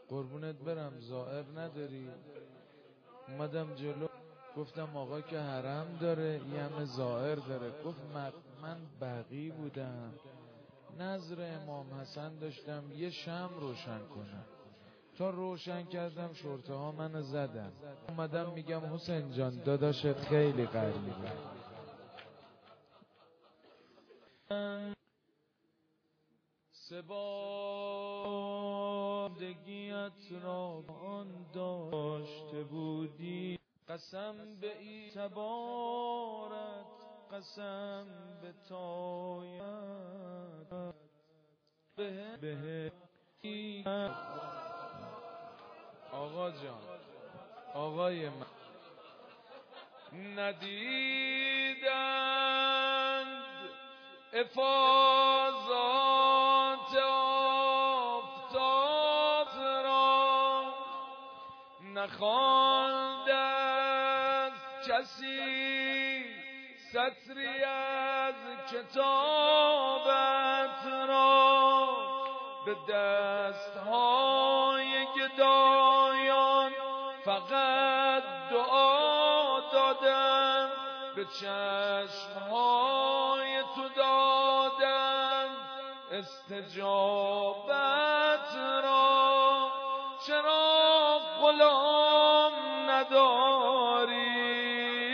قربونت برم زائر نداری؟ اومدم جلو گفتم آقا که حرم داره یه همه زائر داره. گفت من بقی بودم نظر امام حسن داشتم یه شمع روشن کنم، تا روشن کردم شرطه ها منو زدن. اومدم میگم حسین جان داداشت خیلی غریبه. سبادگیت را آن داشته بودی، قسم به ای تبارت، قسم به تایت به آقا جان آقای من ندیدند افاضات آفتاب را، نخواند کسی سطری از کتابت را، به دستهای گدایان فقط دعا دادم، به چشمهای تو دادم استجابت را. چرا غلام نداری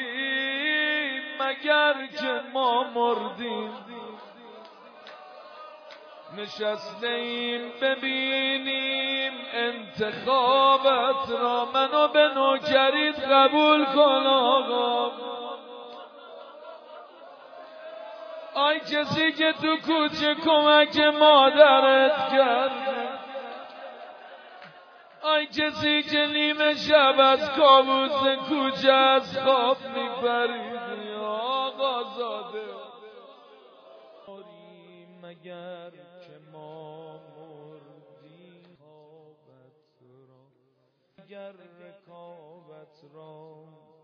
مگر که ما مردیم؟ نشسته ایم ببینیم انتخابت را، منو به نوکریت قبول کن آقا. آی کسی که تو کوچه کمک مادرت کرد، آی کسی که نیمه شب از کابوس کوچه از خواب میپریدی آقا زاده، مگر که ما مردیم خوابت را، اگر رکابت را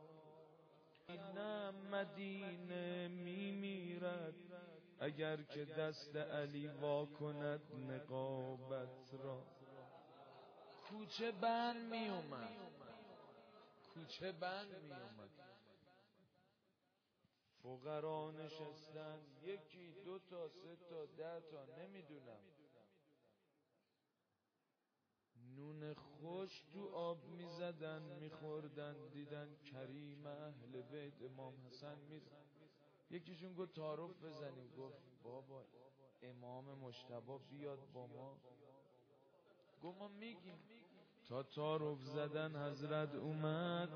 نه مدینه میمیرد، اگر که دست علی وا کند نقابت را. کوچه بند می اومد، کوچه بند می اومد، فقرا نشستن یکی دو تا سه تا 10 تا نمیدونم، نون خوش تو آب میزدن میخوردن، دیدن کریم اهل بیت امام حسن میزن. یکیشون گفت تعارف بزنیم، گفت بابا امام مجتبی بیاد با ما، گفت ما میگیم. تا تعارف زدن حضرت اومد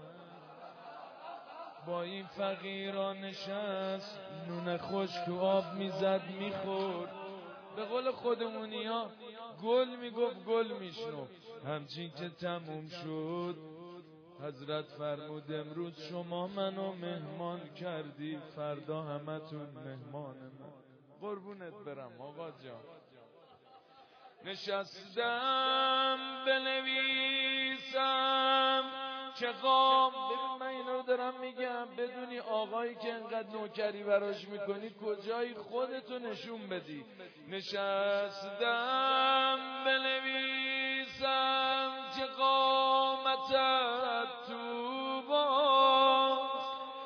با این فقیران نشست، نون خوش تو آب میزد میخورد، به قول خودمونی ها گل میگفت گل میشنفت. همچین که تموم شد حضرت فرمود امروز شما منو مهمان کردی، فردا همتون مهمان من. قربونت برم آقا جان. نشستم بنویسم که ببین من اینا رو دارم میگم بدونی آقایی که انقدر نوکری براش میکنی کجایی خودتو نشون بدی. نشستم بنویسم که قامتت تو باز،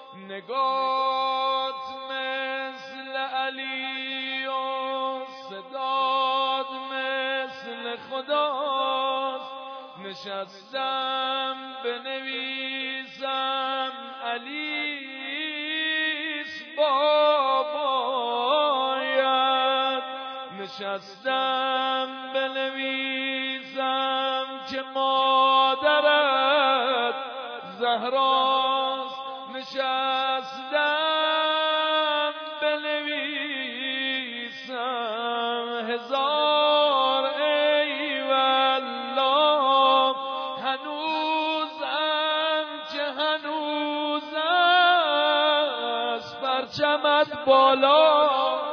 نگات مثل علی و صداد مثل خداست. نشستم بنویسم علیس بابایت، نشستم بنویسم که مادرت زهراست. نشستم بنویسم هزار ای والله، هنوزم که هنوز است پرچمت بالا.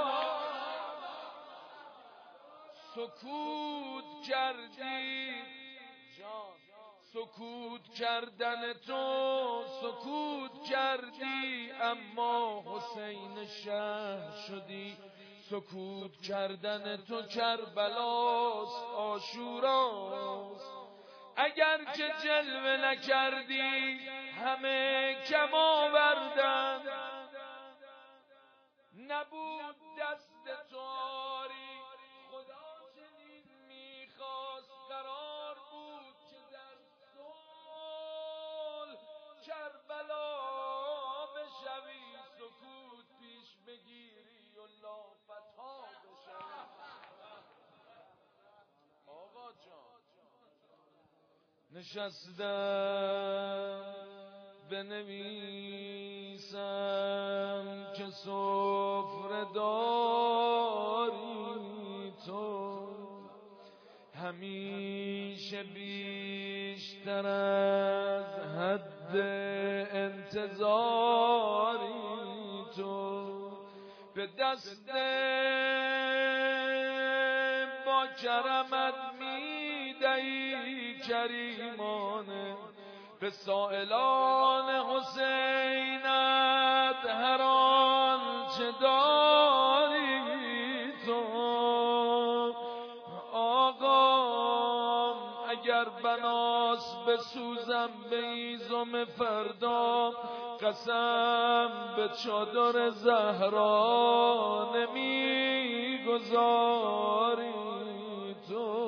سکوت کردی جان، سکوت کردن تو سکوت کردی، اما حسین شهر شدی. سکوت کردن تو کربلاست، عاشوراست. اگر که جلوه نکردی همه کم آوردن، نبود دست تواری خدا چنین میخواست، قرار بود که در صلح کربلا بشوی، سکوت پیش بگیری و لافتها بشوی. آقا جان نشستم بنویسم که سفره داری تو، همیشه بیشتر از حد انتظاری تو، به دست با کرمت میدهی کریمانه، به سائلان حسینت هر آنچه داری تو. آقا اگر بناس بسوزم به ایزم فردا، قسم به چادر زهرا نمیگذاری تو.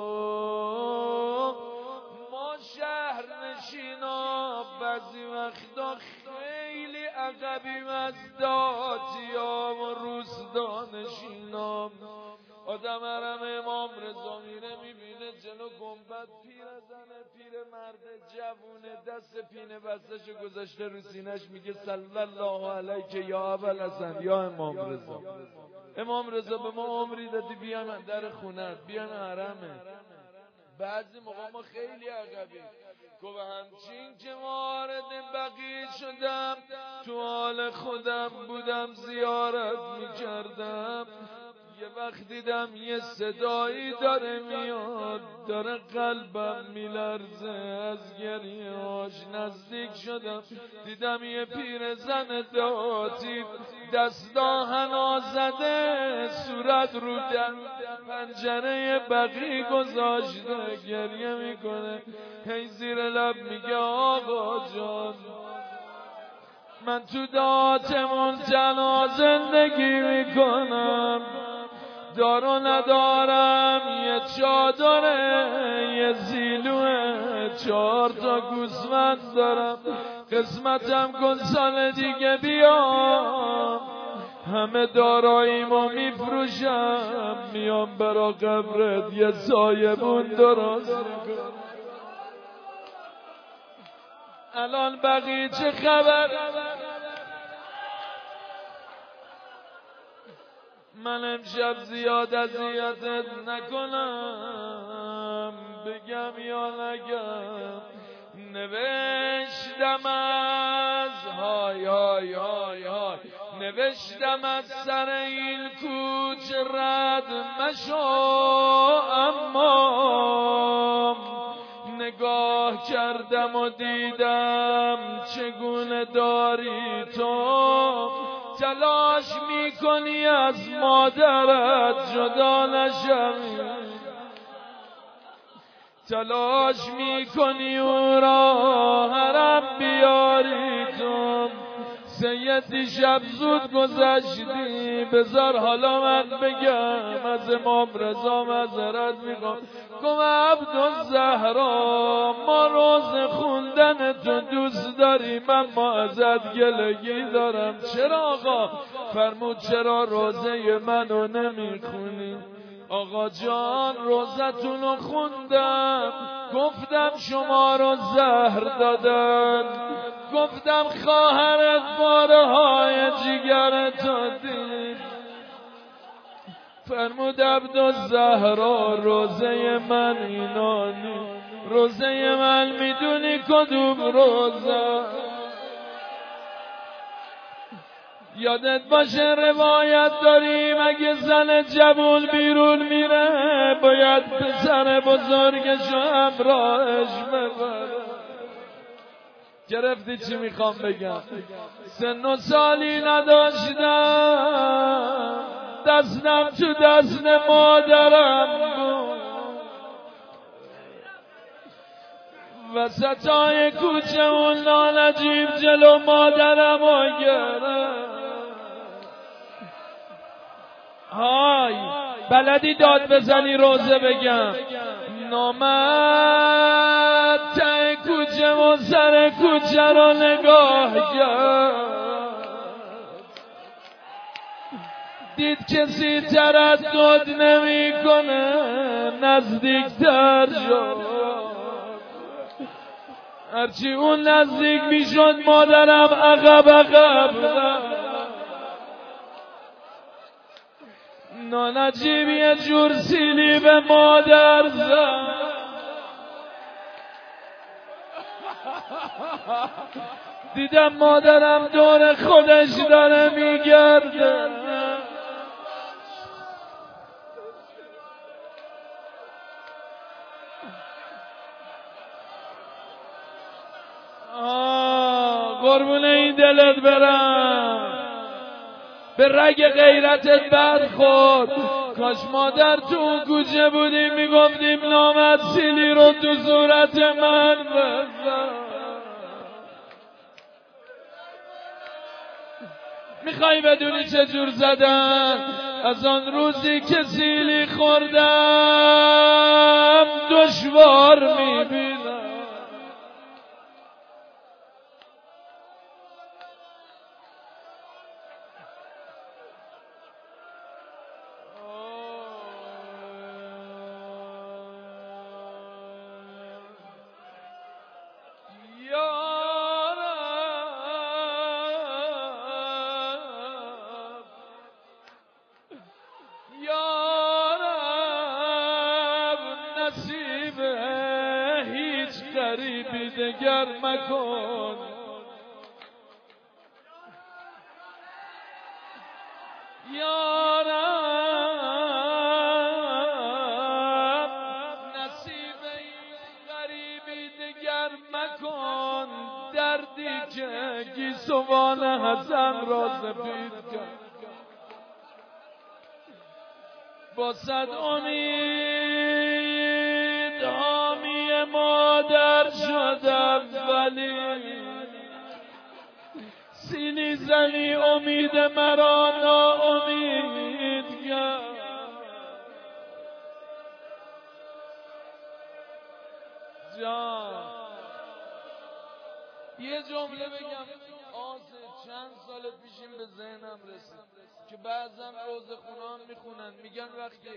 بعضی وقتا خیلی عقبیم از داتیام و روستانشینام. آدم حرم امام رضا میره میبینه جلو گنبد پیرزنه، پیرمرد جوونه، دست پینه بستشو گذاشته رو سینه‌اش، میگه صلی الله علیک یا ابوالحسن یا امام رضا. امام رضا به ما عمری دادی بیایم در خونت، بیایم حرمه. بعضی موقع ما خیلی عقبیم. گفت همچین که وارد بقیع شدم، تو حال خودم بودم زیارت میکردم، یه وقت دیدم یه صدایی داره میاد، داره قلبم میلرزه از گریه‌اش. نزدیک شدم دیدم یه پیرزن داتی، دستا حنا زده، صورت رو در پنجره بقیع گذاشته، گریه میکنه. هی زیر لب میگه آقا جان من تو داتمون تنها زندگی میکنم، دار و ندارم، یه چادره، یه زیلوه، 4 تا گوسفند دارم، قسمتم کن سال دیگه بیام، همه داراییمو میفروشم، میام برا قبرت یه سایبون درست میکنم. الان بقیه چه خبر؟ من امشب زیاد اذیتت نکنم، بگم یا نگم، نوشتم از های های های های، نوشتم از سر این کوچ رد مشو، اما نگاه کردم و دیدم چگونه داری تو، تلاش میکنی از مادرت جدا نشوی، تلاش میکنی او را حرم بیاری تو. سید دیشب زود گذشتی، بذار حالا من بگم، از امام رضا معذرت میخوام. گفت عبدالزهرا ما روز خوندن تو دوست داریم، اما ازت گلگی دارم. چرا آقا؟ فرمود چرا روزه منو نمیخونی؟ آقا جان روزتونو خوندم، گفتم شما رو زهر دادن، گفتم خواهرت بارهای جگرتو دید. فرمود عبدالزهرا روزه من اینانی، روزه من میدونی کدوم روزه؟ یادت باشه روایت داریم اگه زن جوون بیرون میره باید پسر بزرگشو همراهش ببره. گرفتی چی میخوام بگم؟ سن و سالی نداشتم، دستم تو دست مادرم بود، وسطای کوچه اون نانجیب جلو مادرم و گرفت. های بلدی داد بزنی روزه بگم. نامد ته کوچه و سر کوچه رو نگاه کرد، دید کسی تردد نمی کنه، نزدیکتر شد. هرچی اون نزدیک می شد مادرم عقب رفت. نانجیب یه جور سیلی به مادر زد، دیدم مادرم دور خودش داره میگرده. قربونه این دلت برم، به رگ غیرتت برخورد. کاش مادر تو اون کوچه بودیم میگفتیم نامد سیلی رو تو صورت من بزن. میخوای بدونی چجور زدن؟ از آن روزی که سیلی خوردم دشوار میبینم. غریبی دگر مکن، یارم نصیب این غریبی دگر مکن. دردی که گیسوان حسن را سفید کرد، با صد امید حامی مادر شدم، ولی سیلی زنی امید مرا ناامید کرد. جان یه جمله بگم چند سال پیشین به ذهنم رسید که بعضا روزخونان میخونن، میگن وقتی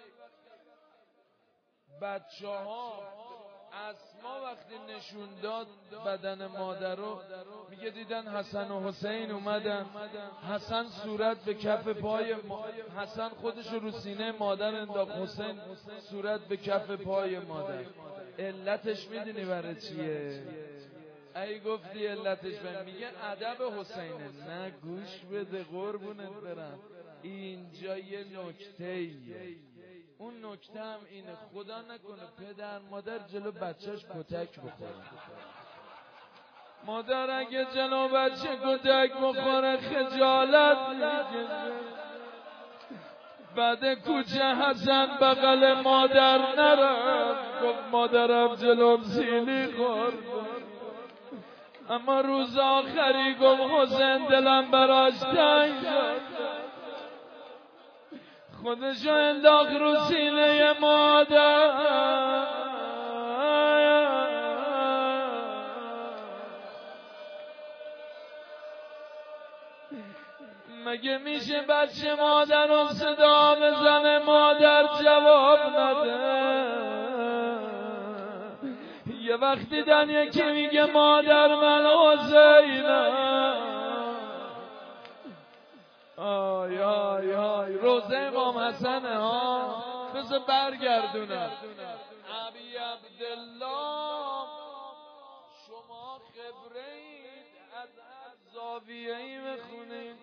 بچه‌ها اسما وقتی نشون داد بدن مادر رو، میگه دیدن حسن و حسین اومدن، حسن صورت به کف پای حسن خودش رو سینه مادر انداخت، حسین صورت به کف پای مادر. علتش میدونی برای چیه؟ ای گفتی علتش میگه ادب حسینه. نه گوش بده قربونت برم، اینجا یه نکته‌ایه. اون نکته هم اینه خدا نکنه پدر مادر جلو بچهش کتک بخوره. مادر اگه جلو بچه کتک بخوره خجالت میکشه. بعد کوچه حسن بغل مادر نرفت، گفت مادرم جلوم سیلی خورد. اما روز آخری گفت حسین دلم براش تنگ شد، خودشو انداخت رو سینه مادر. مگه میشه بچه مادر رو صدا بزنه مادر جواب نده؟ یه وقت دیدن یکی میگه مادر من حسینم. آی آی آی روزه امام حسنه ها، بذار برگردونم. ابی عبدالله شما خبره اید، از زاویه ای بخونید،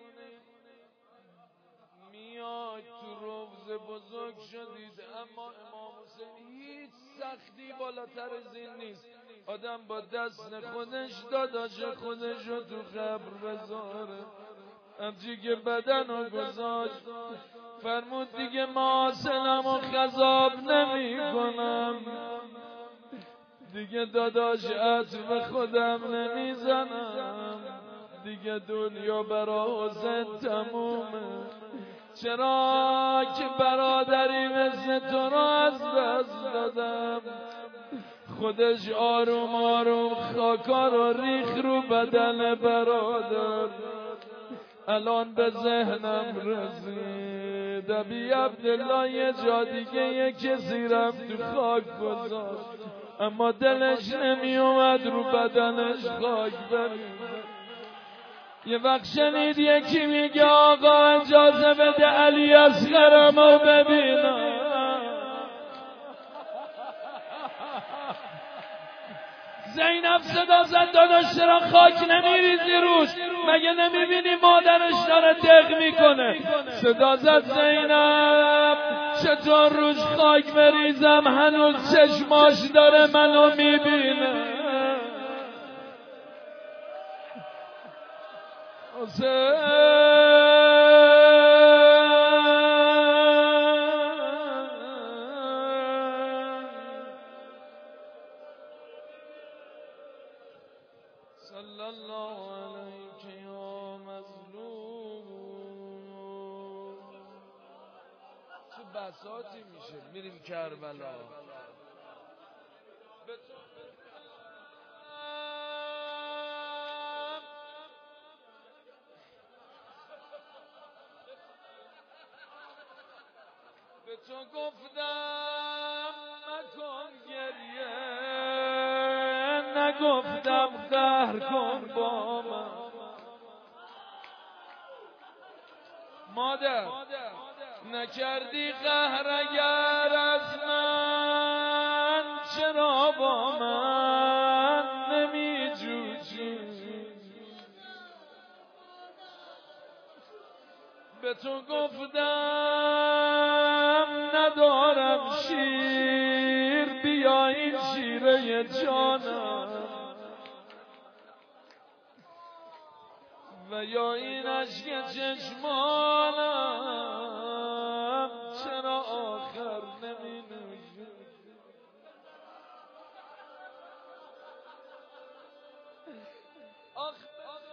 میاد تو روضه بزرگ شدید، اما امام حسین هیچ سختی بالاتر از این نیست. آدم با دست خودش داداش خودش رو تو قبر بذاره. همچی که بدن رو گذاشت فرمود دیگه معاصلم و خذاب نمی کنم، دیگه داداش عطر خودم نمیزنم، دیگه دنیا برا حسین تمومه. چرا که برادری مثل تو را از دست دادم. خودش آروم آروم خاکا رو ریخ رو بدن برادر. الان به ذهنم رسید ابی عبدالله یه جا دیگه کسی رفت تو خاک گذاشت، اما دلش نمی اومد رو بدنش خاک برید. یه وقت شنید یکی میگه آقا اجازه بده علی اصغرمو ببینم. زینب صدا زد داداش چرا خاک نمیریزی روش؟ مگه نمیبینی مادرش داره دق میکنه؟ صدا زد زینب چطور روش خاک بریزم، هنوز چشماش داره منو میبینه. صلی الله علیک یا مظلوم. چه بساطی میشه میریم کربلا. به تو گفتم نکن گریه، نگفتم قهر کن با من. مادر نکردی قهر اگر از من، چرا با من نمی جوشی؟ به تو گفتم ندارم شیر، بیا این شیره جانم و یا این عشق چشمانم، چرا آخر نمی نوشی؟ آخ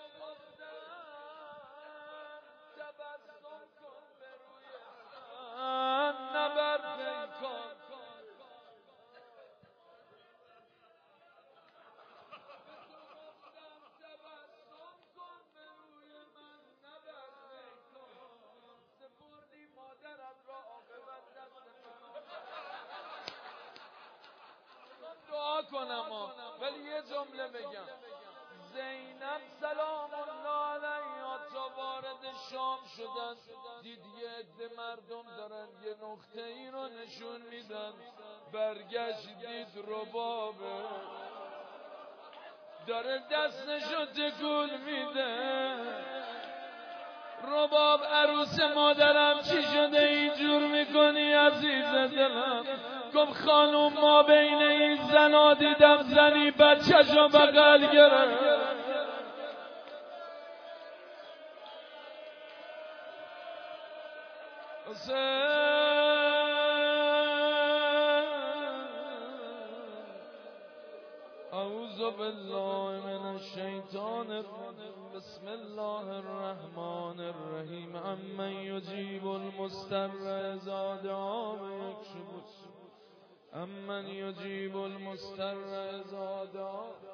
تبسم کن به روی من، نبر پیکان. دعا کنم ولی یه جمله بگم. زینب سلام الله علیها تا وارد شام شدن دید یه عده مردم دارن یه نقطه ای رو نشون میدن. برگشت دید ربابه داره دستشو تکون میده. رباب عروس مادرم چی شده اینجور میکنی عزیز دلم؟ گفت خانوم ما بین این زنا دیدم زنی بچه‌شو بغل گرفت. اعوذ بالله من الشیطان الرجیم. بسم الله الرحمن الرحیم. امن یجیب المضطر اذا دعا ویکشف السوء، امن یجیب المضطر اذا دعا